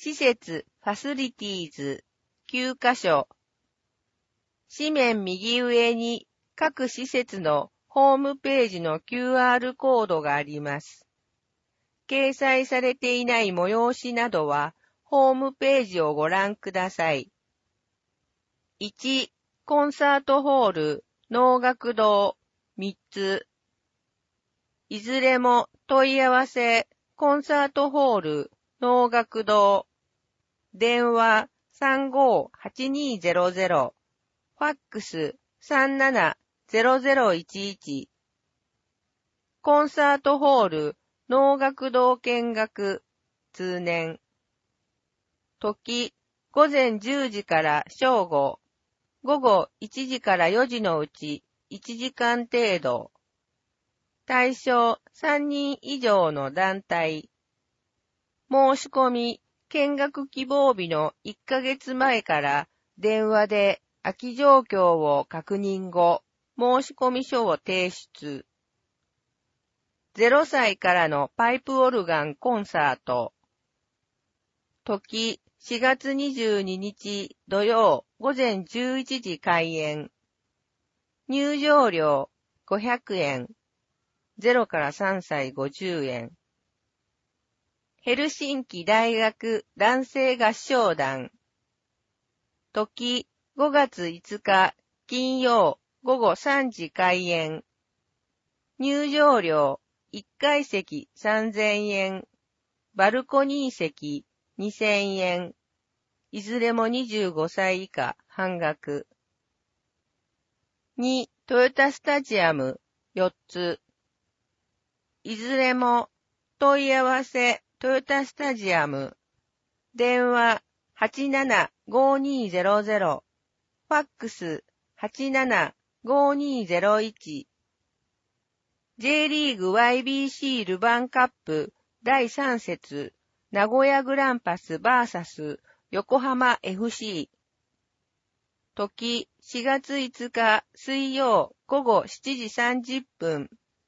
施設、ファシリティーズ、9カ所。紙面右上に各施設のホームページの QR コードがあります。掲載されていない催しなどは、ホームページをご覧ください。1、コンサートホール、能楽堂、3つ。いずれも問い合わせ、コンサートホール、能楽堂。電話35-8200。ファックス37-0011。コンサートホール、能楽堂見学、通年。時、午前10時から正午、午後1時から4時のうち1時間程度。対象3人以上の団体。申し込み、見学希望日の1ヶ月前から電話で空き状況を確認後、申し込み書を提出。0歳からのパイプオルガンコンサート。時4月22日土曜午前11時開演。入場料500円。0から3歳50円。ヘルシンキ大学男性合唱団。時5月5日金曜午後3時開演。入場料1階席3000円。バルコニー席2000円。いずれも25歳以下半額。2、トヨタスタジアム4つ。いずれも問い合わせトヨタスタジアム。電話87-5200。ファックス87-5201。J リーグ YBC ルヴァンカップ第3節名古屋グランパス VS 横浜 FC。時4月5日水曜午後7時30分。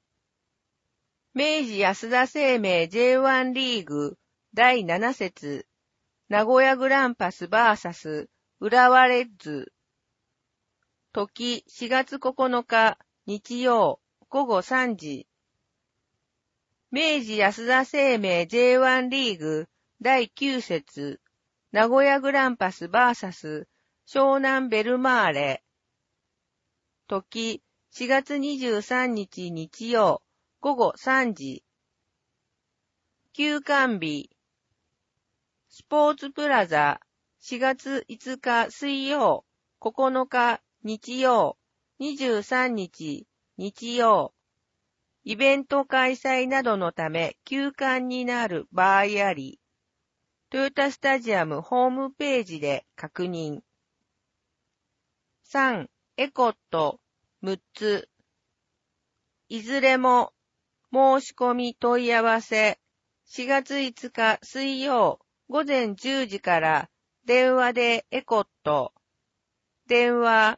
明治安田生命 J1 リーグ第7節名古屋グランパス VS 浦和レッズ。時4月9日日曜午後3時。明治安田生命 J1 リーグ第9節名古屋グランパス VS 湘南ベルマーレ。時4月23日日曜午後3時。休館日。スポーツプラザ4月5日水曜9日日曜23日日曜。イベント開催などのため休館になる場合あり、トヨタスタジアムホームページで確認。3、エコット6つ。いずれも申し込み問い合わせ4月5日水曜午前10時から電話でエコット。電話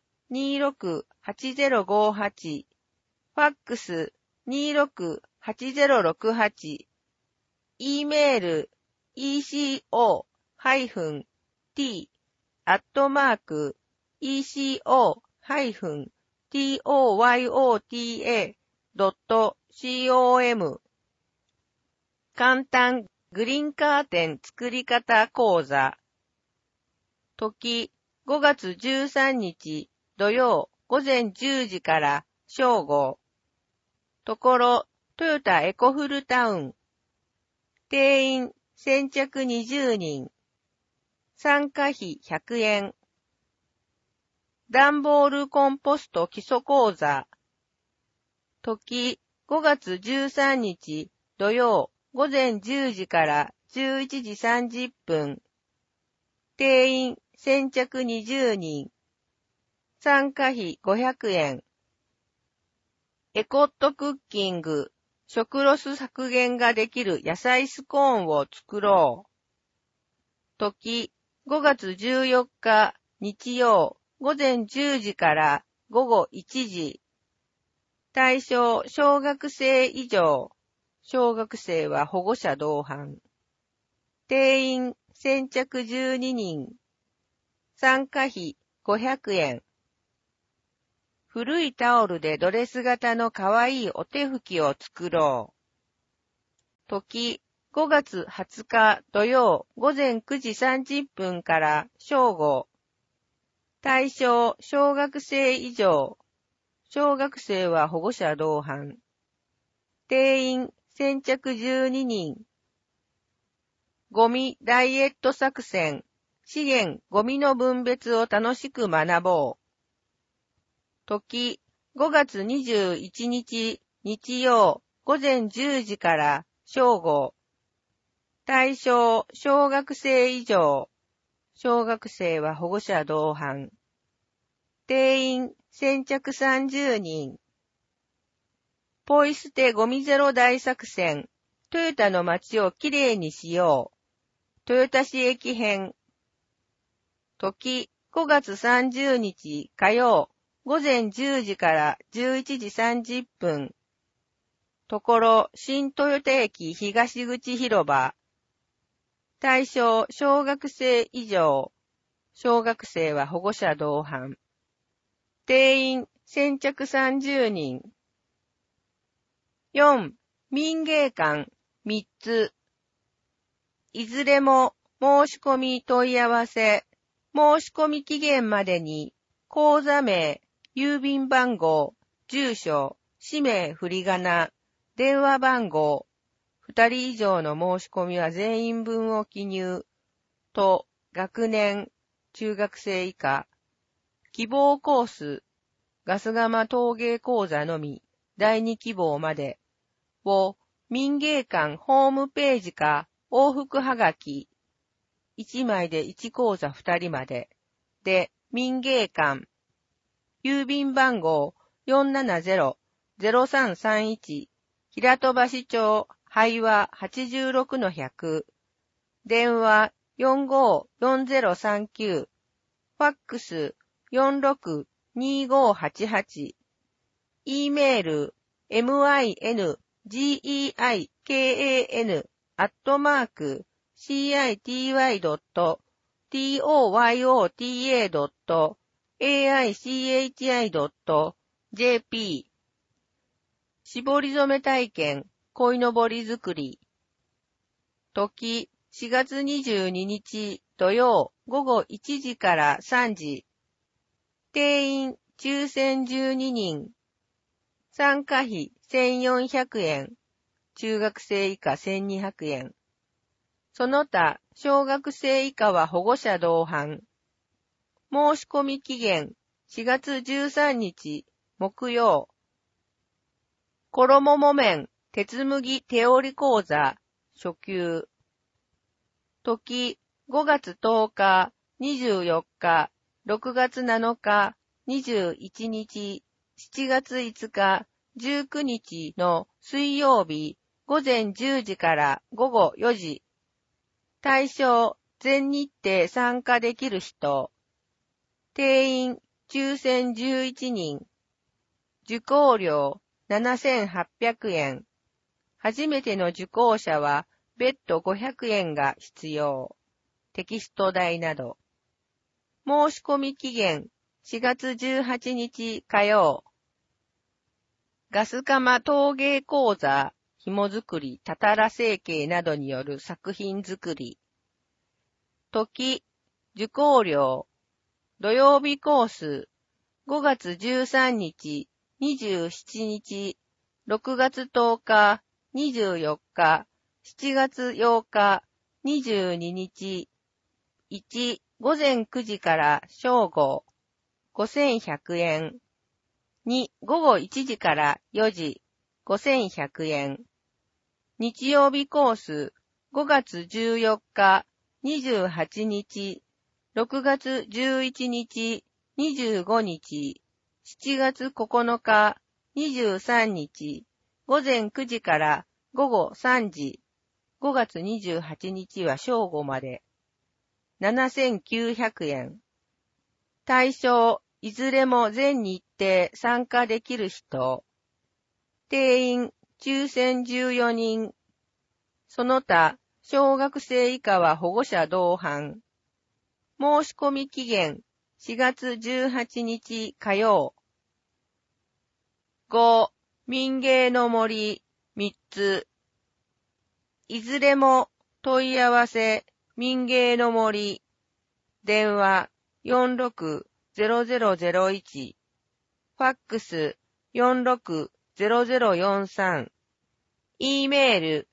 26-8058。ファックス26-8068。E メール eco-t@-eco-toyota.com。 簡単グリーンカーテン作り方講座。時5月13日土曜午前10時から正午。ところトヨタエコフルタウン。定員先着20人。参加費100円。段ボールコンポスト基礎講座。時5月13日土曜午前10時から11時30分。定員先着20人。参加費500円。エコットクッキング。食ロス削減ができる野菜スコーンを作ろう。時5月14日日曜午前10時から午後1時。対象小学生以上。小学生は保護者同伴。定員先着12人。参加費500円。古いタオルでドレス型のかわいいお手拭きを作ろう。時、5月20日土曜午前9時30分から正午。対象、小学生以上。小学生は保護者同伴。定員、先着12人。ゴミダイエット作戦。資源、ゴミの分別を楽しく学ぼう。時、5月21日、日曜、午前10時から正午。対象、小学生以上。小学生は保護者同伴。定員、先着30人。ポイ捨てゴミゼロ大作戦。トヨタの街をきれいにしよう。豊田市駅編。時、5月30日火曜、午前10時から11時30分。ところ、新豊田駅東口広場。対象、小学生以上。小学生は保護者同伴。定員、先着30人。4. 民芸館3つ。いずれも申し込み問い合わせ。申し込み期限までに、口座名、郵便番号、住所、氏名振り仮名、電話番号、2人以上の申し込みは全員分を記入。と、学年、中学生以下。希望コース、ガス釜陶芸講座のみ、第2希望まで。を、民芸館ホームページか、往復はがき。1枚で1講座2人まで。で、民芸館。郵便番号 470-0331。平戸橋町、廃和 86-100。電話454039。ファックス462588。E メール mingikan@city.toyota.aichi.jp 絞り染め体験、鯉のぼり作り。時、4月22日土曜午後1時から3時。定員、抽選12人。参加費1400円。中学生以下1200円。その他、小学生以下は保護者同伴。申し込み期限4月13日木曜。衣木綿、鉄麦手織り講座、初級。時、5月10日、24日、6月7日、21日、7月5日、19日の水曜日、午前10時から午後4時。対象、全日程参加できる人。定員、抽選11人。受講料、7800円。初めての受講者は、別途500円が必要。テキスト代など。申し込み期限、4月18日火曜。ガス釜陶芸講座、紐作り、たたら成形などによる作品作り。時、受講料。土曜日コース、5月13日、27日、6月10日、24日、7月8日、22日。1、午前9時から正午、5100円。2、午後1時から4時、5100円。日曜日コース、5月14日、28日、6月11日、25日、7月9日、23日、午前9時から午後3時、5月28日は正午まで。7900円。対象、いずれも全日程参加できる人。定員、抽選14人。その他、 小学生以下は保護者同伴。申し込み期限4月18日火曜。5、民芸の森3つ。いずれも問い合わせ民芸の森。電話460001。ファックス460043。E メール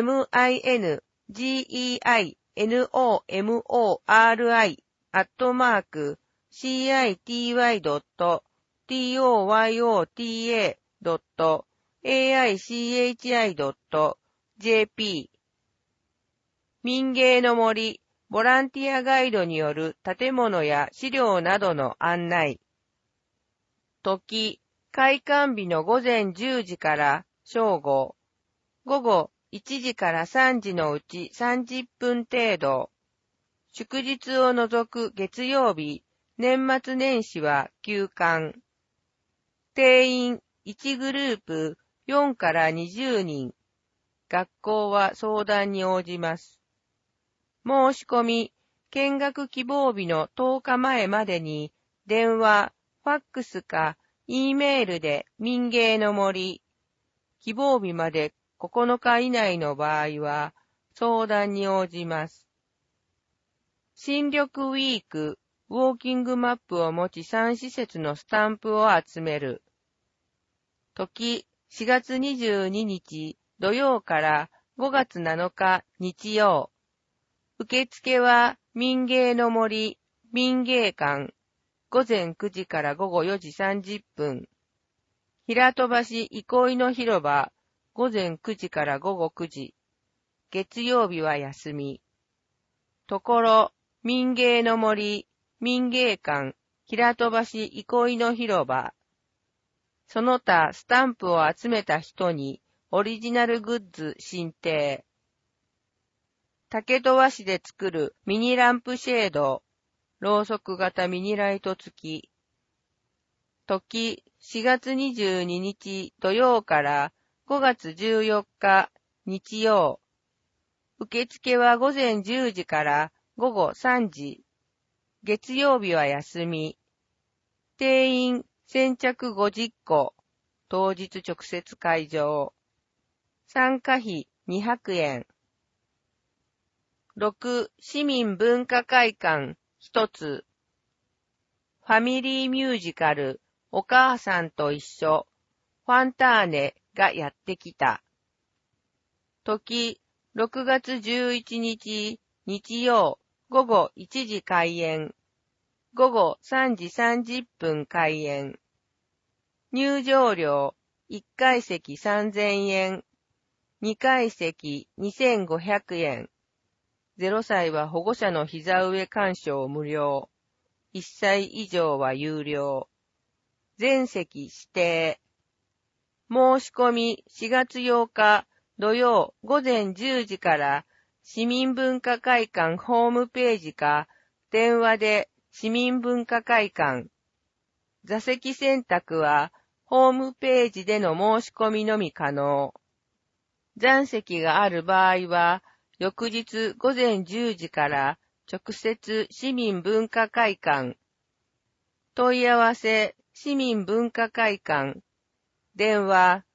mingei.city.toyota.aichi.jp 民芸の森ボランティアガイドによる建物や資料などの案内。時、開館日の午前10時から正午、午後1時から3時のうち30分程度。祝日を除く月曜日、年末年始は休館。定員1グループ4から20人。学校は相談に応じます。申し込み、見学希望日の10日前までに、電話、ファックスか、E メールで民芸の森。希望日まで9日以内の場合は、相談に応じます。新緑ウィーク、ウォーキングマップを持ち3施設のスタンプを集める。時、4月22日土曜から5月7日日曜。受付は民芸の森、民芸館、午前9時から午後4時30分。平戸橋憩いの広場、午前9時から午後9時。月曜日は休み。ところ、民芸の森、民芸館、平戸橋憩いの広場。その他スタンプを集めた人にオリジナルグッズ進呈。竹戸和紙で作るミニランプシェード、ろうそく型ミニライト付き。時、4月22日土曜から5月14日日曜。受付は午前10時から午後3時。月曜日は休み。定員先着50個。当日直接会場。参加費200円。6、市民文化会館1つ。ファミリーミュージカル、お母さんと一緒、ファンターネがやってきた。時、6月11日、日曜、午後1時開演。午後3時30分開演。入場料、1階席3000円。2階席2500円。0歳は保護者の膝上鑑賞無料。1歳以上は有料。全席指定。申し込み4月8日土曜午前10時から市民文化会館ホームページか電話で市民文化会館。座席選択はホームページでの申し込みのみ可能。残席がある場合は翌日午前10時から直接市民文化会館。問い合わせ市民文化会館。電話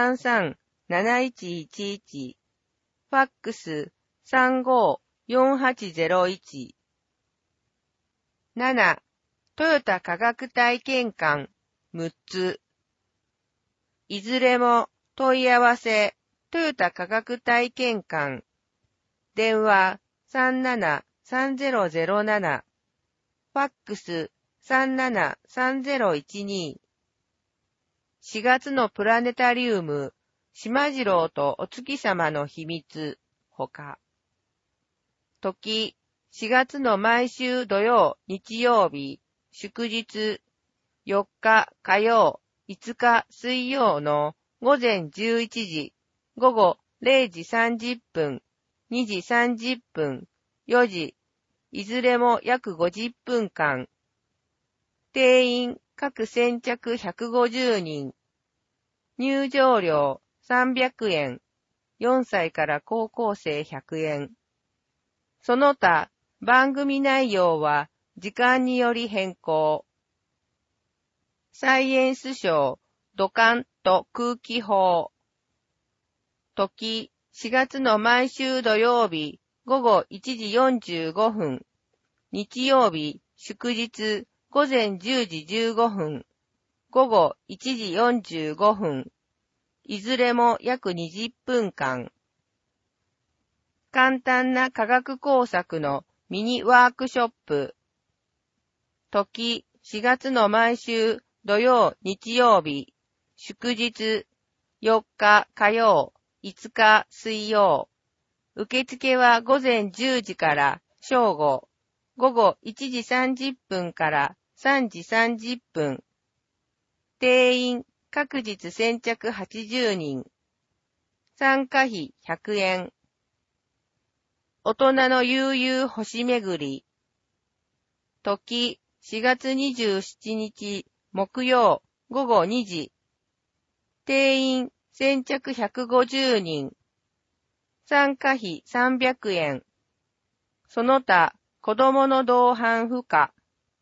33-7111。ファックス35-4801。7、トヨタ科学体験館6つ。いずれも問い合わせトヨタ科学体験館。電話37-3007。ファックス37-3012。4月のプラネタリウム、島次郎とお月様の秘密、ほか。時、4月の毎週土曜、日曜日、祝日、4日火曜、5日水曜の午前11時、午後0時30分、2時30分、4時、いずれも約50分間。定員各先着150人。入場料300円。 4歳から高校生100円。その他、番組内容は時間により変更。サイエンスショー、土管と空気砲。時、4月の毎週土曜日、午後1時45分。日曜日、祝日、午前10時15分。午後1時45分。いずれも約20分間。簡単な科学工作のミニワークショップ。時、4月の毎週土曜、日曜日、祝日、4日火曜、5日水曜。受付は午前10時から正午、午後1時30分から3時30分。定員、各日先着80人。参加費100円。大人の悠々星巡り。時、4月27日、木曜、午後2時。定員、先着150人。参加費300円。その他、子供の同伴不可。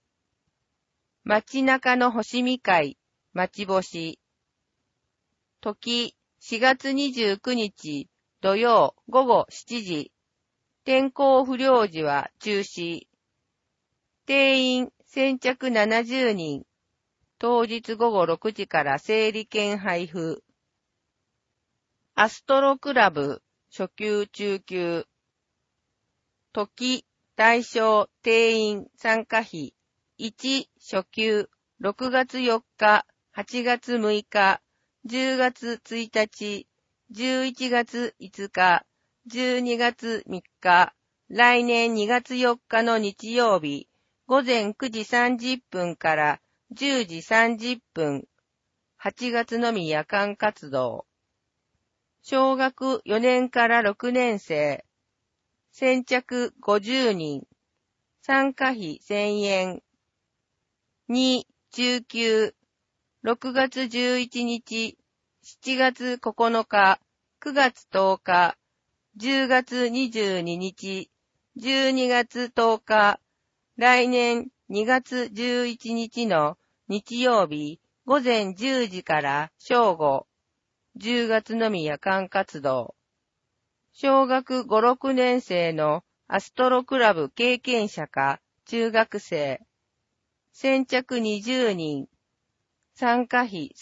街中の星見会、待ち星。時、4月29日、土曜、午後7時。天候不良時は中止。定員、先着70人。当日午後6時から整理券配布。アストロクラブ、初級中級。時、対象、定員、参加費。1、初級、6月4日、8月6日、10月1日、11月5日、12月3日、来年2月4日の日曜日、午前9時30分から10時30分、8月のみ夜間活動。小学4年から6年生、先着50人、参加費1000円。2、中級、6月11日、7月9日、9月10日、10月22日、12月10日、来年2月11日の日曜日午前10時から正午、10月のみ夜間活動。小学5、6年生のアストロクラブ経験者か中学生。先着20人。参加費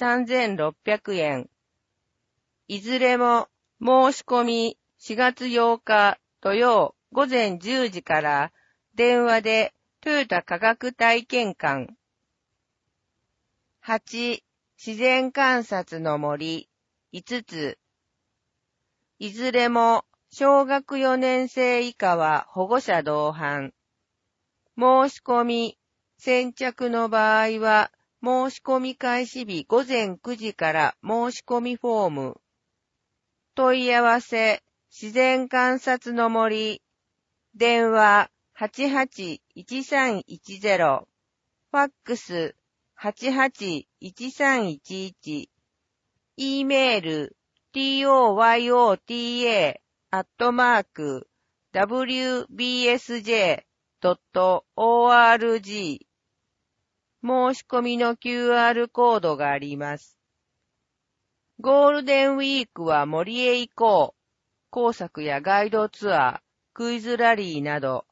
3600円。いずれも申し込み4月8日土曜午前10時から電話でトヨタ科学体験館。8、自然観察の森5つ。いずれも小学4年生以下は保護者同伴。申し込み先着の場合は申し込み開始日午前9時から申し込みフォーム。問い合わせ、自然観察の森。電話、881310。ファックス、881311。e メール、toyota@wbsj.org。申し込みの QR コードがあります。ゴールデンウィークは森へ行こう。工作やガイドツアー、クイズラリーなど。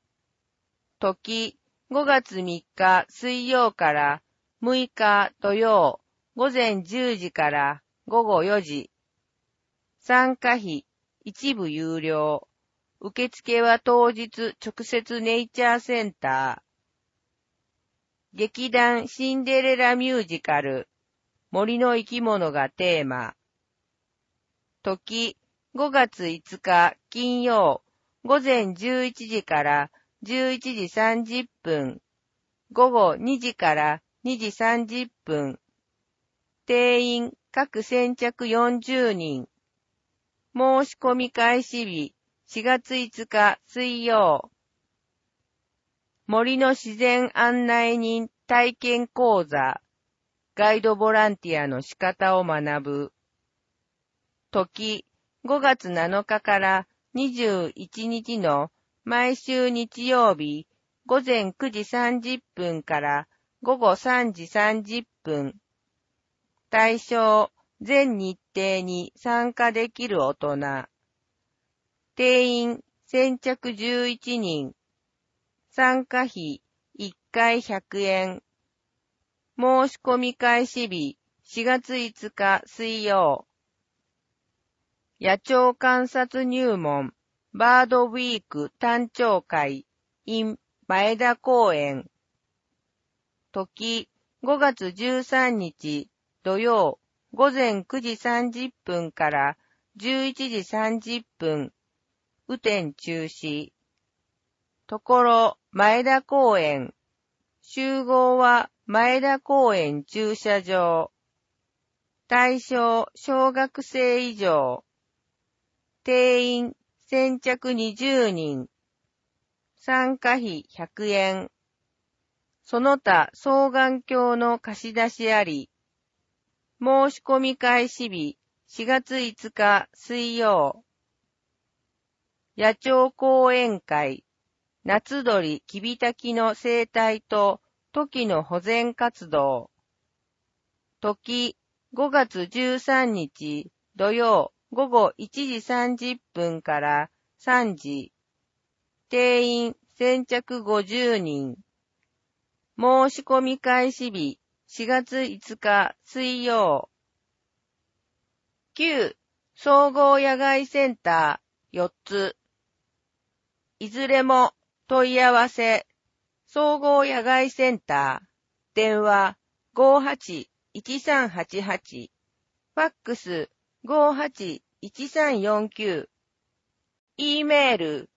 時、5月3日水曜から6日土曜、午前10時から午後4時。参加費、一部有料。受付は当日直接ネイチャーセンター。劇団シンデレラミュージカル、森の生き物がテーマ。時、5月5日金曜、午前11時から11時30分、午後2時から2時30分。定員各先着40人。申し込み開始日4月5日水曜。森の自然案内人体験講座。ガイドボランティアの仕方を学ぶ。時、 5月7日から21日の毎週日曜日午前9時30分から午後3時30分。対象、全日程に参加できる大人。定員、先着11人。参加費、1回100円。申し込み開始日、4月5日水曜。野鳥観察入門、バードウィーク単鳥会、in 前田公園。時、5月13日、土曜、午前9時30分から11時30分、雨天中止。ところ、前田公園。集合は前田公園駐車場。対象、小学生以上。定員、先着20人。参加費100円。その他双眼鏡の貸し出しあり。申し込み開始日、4月5日水曜。野鳥講演会、夏鳥キビタキの生態とトキの保全活動。時、5月13日土曜午後1時30分から3時。定員先着50人。申し込み開始日、4月5日水曜。旧総合野外センター4つ。いずれも問い合わせ。総合野外センター。電話 58-1388。ファックス 58-1349。E メール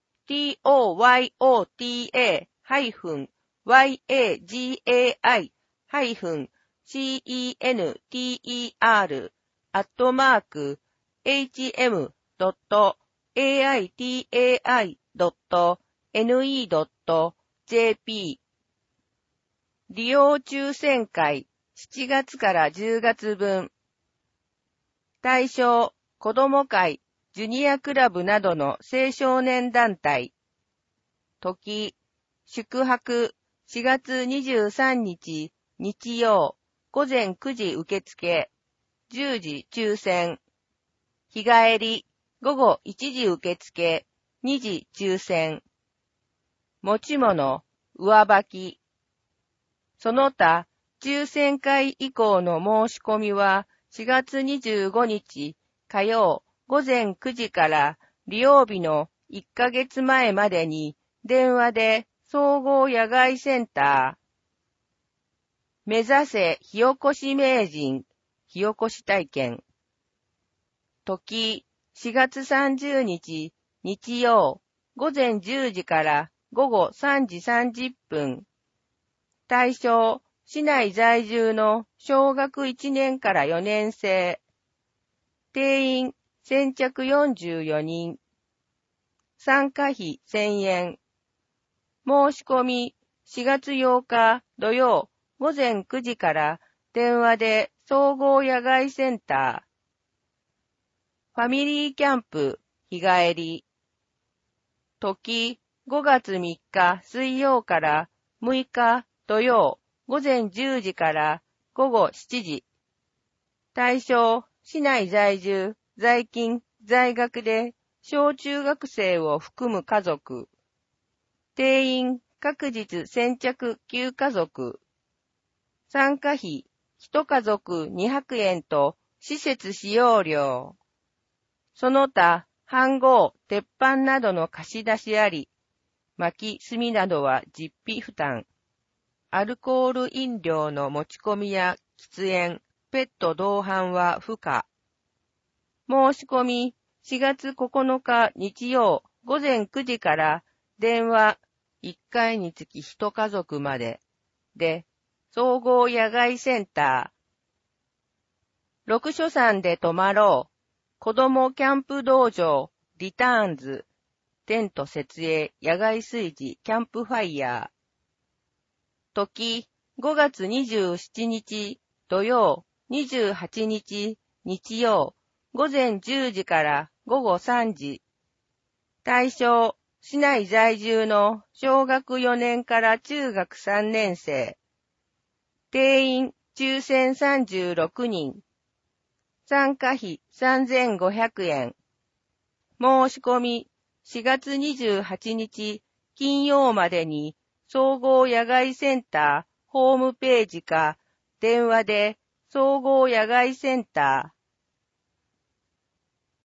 toyagahing-center-himi.ne.jp 利用抽選会7月から10月分。対象、子ども会、ジュニアクラブなどの青少年団体。時、宿泊、4月23日、日曜、午前9時受付、10時抽選。日帰り、午後1時受付、2時抽選。持ち物、上履き。その他、抽選会以降の申し込みは、4月25日火曜午前9時から利用日の1ヶ月前までに電話で総合野外センター。目指せ火起こし名人、火起こし体験。時、4月30日日曜午前10時から午後3時30分。対象、市内在住の小学1年から4年生。定員、先着44人。参加費1000円。申し込み、4月8日土曜午前9時から電話で総合野外センター。ファミリーキャンプ、日帰り。時、5月3日水曜から6日土曜午前10時から午後7時。対象、市内在住、在勤、在学で、小中学生を含む家族。定員、各日先着9家族。参加費、1家族200円と、施設使用料。その他、飯盒、鉄板などの貸し出しあり、薪、炭などは実費負担。アルコール飲料の持ち込みや喫煙、ペット同伴は不可。申し込み、4月9日日曜午前9時から電話1回につき1家族までで、総合野外センター。六所山で泊まろう。子どもキャンプ道場、リターンズ。テント設営、野外炊事、キャンプファイヤー。時、5月27日土曜、28日日曜午前10時から午後3時。対象、市内在住の小学4年から中学3年生。定員抽選36人。参加費3500円。申し込み4月28日金曜までに総合野外センターホームページか電話で総合野外センター